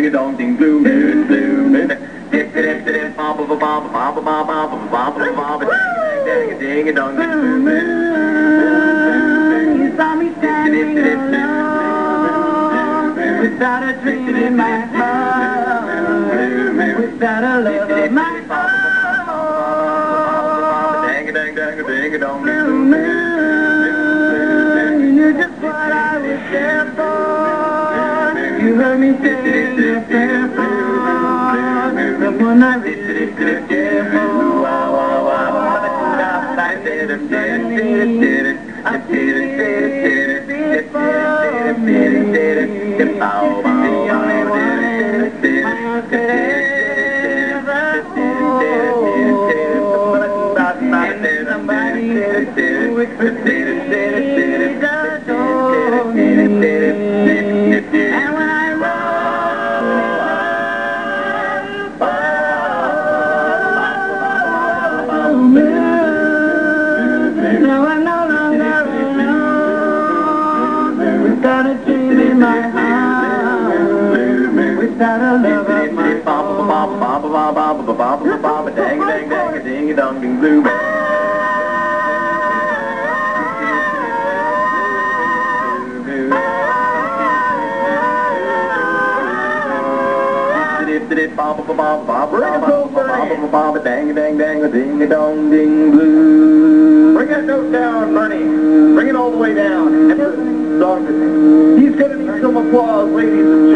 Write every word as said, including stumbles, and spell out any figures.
a dong ding blue moon, blue moon. Dip dip dip bop bop bop bop bop bop bop bop bop bop ding a ding a dong ding blue moon. You saw me standing alone without a dream in my heart, without a love of my own. Ding a ding ding a ding a dong ding Blue blue moon. moon, you knew just what I was there for. You heard me sing your prayer for the one I really could care for. And when I now I'm no longer alone, without a dream in my heart, without a love of my own. Dang dang dang a ding a dong ding blue moon. Dang dang dang a ding a dong ding blue. Bring that note down, Bernie. Bring it all the way down. He's going to need some applause, ladies and